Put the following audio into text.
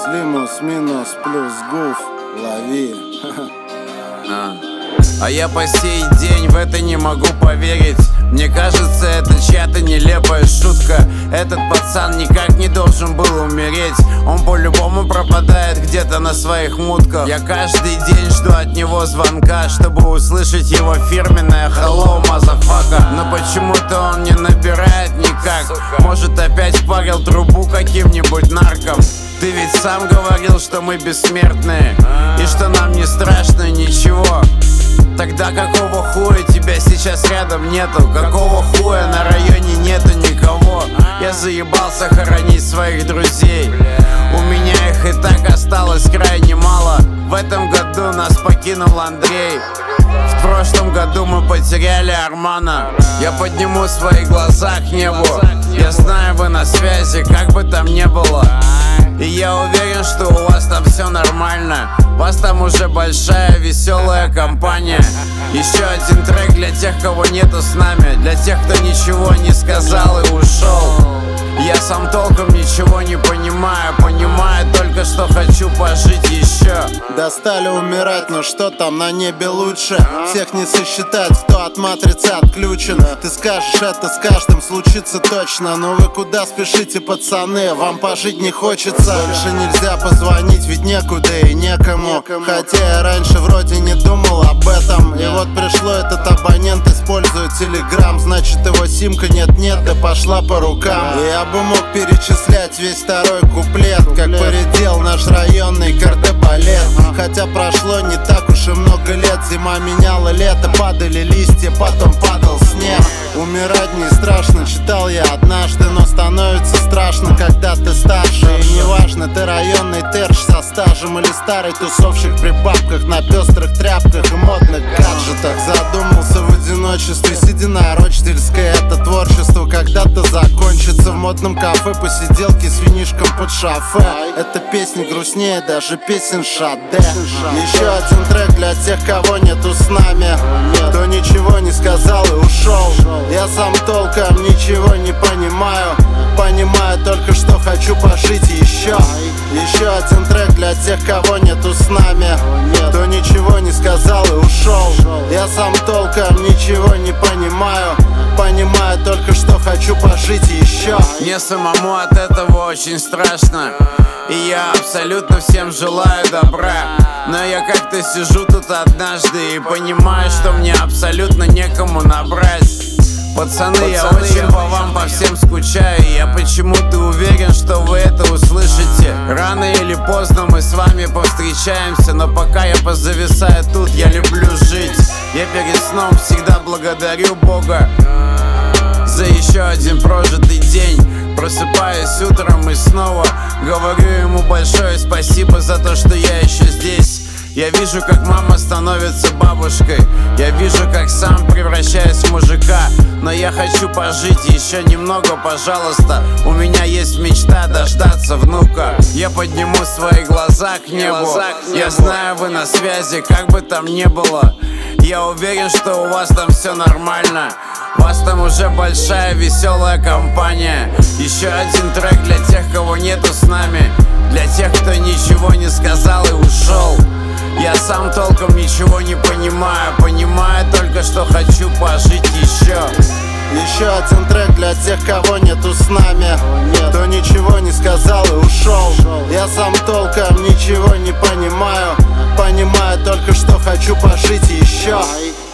Лимус, минус, плюс, гуф, лови. А я по сей день в это не могу поверить. Мне кажется, это чья-то нелепая шутка. Этот пацан никак не должен был умереть. Он по-любому пропадает где-то на своих мутках. Я каждый день жду от него звонка, чтобы услышать его фирменное «Hello, motherfucker». Но почему-то он не набирает никак. Может, опять впарил трубу каким-нибудь нарком. Ты ведь сам говорил, что мы бессмертные и что нам не страшно ничего. Тогда какого хуя тебя сейчас рядом нету? Какого хуя на районе нету никого? Я заебался хоронить своих друзей. У меня их и так осталось крайне мало. В этом году нас покинул Андрей. В прошлом году мы потеряли Армана. Я подниму свои глаза к небу. Я знаю, вы на связи, как бы там ни было. И я уверен, что у вас там все нормально. У вас там уже большая веселая компания. Еще один трек для тех, кого нету с нами. Для тех, кто ничего не сказал и ушел. Я сам толком ничего не понимаю. Понимаю только, что хочу пожить еще. Достали умирать, но что там на небе лучше? Всех не сосчитать, кто от матрицы отключен. Ты скажешь, это с каждым случится точно. Но вы куда спешите, пацаны? Вам пожить не хочется. Больше нельзя позвонить, ведь некуда и некому. Хотя я раньше вроде не думал об этом. И вот пришло, этот абонент использует телеграм. Значит, его симка нет-нет, да пошла по рукам. И я бы мог перечислять весь второй куплет, как поредел наш районный кардебалет. Хотя прошло не так уж и много лет. Зима меняла лето, падали листья, потом падал снег. Умирать не страшно, читал я однажды. Но становится страшно, когда ты старше. И неважно, ты районный терш со стажем или старый тусовщик при бабках на пестрых тряпках и модных гаджетах. Задумался в одиночестве, сидя на Рочдельской. Это творчество когда-то закончится. В модном кафе посиделки с винишком под шофе. Эта песня грустнее даже песен Шаде. Еще один трек для тех, кого нету с нами, кто ничего не сказал и ушел. Я сам толком ничего не понимаю. Понимаю только, что хочу пожить еще. Еще один трек для тех, кого нету с нами, кто ничего не сказал и ушел. Я сам толком ничего не понимаю. Понимаю только, что хочу пожить еще. Мне самому от этого очень страшно. И я абсолютно всем желаю добра. Но я как-то сижу тут однажды и понимаю, что мне абсолютно некому набрать. Пацаны, я очень по вам по всем скучаю. И я почему-то уверен, что вы это услышите. Рано или поздно мы с вами повстречаемся. Но пока я позависаю тут, я люблю жить. Я перед сном всегда благодарю Бога за еще один прожитый день. Просыпаюсь утром и снова говорю ему большое спасибо за то, что я еще здесь. Я вижу, как мама становится бабушкой. Я вижу, как сам превращаюсь в мужика. Но я хочу пожить еще немного, пожалуйста. У меня есть мечта дождаться внука. Я подниму свои глаза к небу. Я знаю, вы на связи, как бы там ни было. Я уверен, что у вас там все нормально. У вас там уже большая веселая компания. Еще один трек для тех, кого нету с нами. Для тех, кто ничего не сказал и ушел. Я сам толком ничего не понимаю. Понимаю только, что хочу пожить еще. Еще один трек для тех, кого нету с нами, кто ничего не сказал и ушел. Я сам толком ничего не понимаю. Понимаю только, что хочу пожить еще.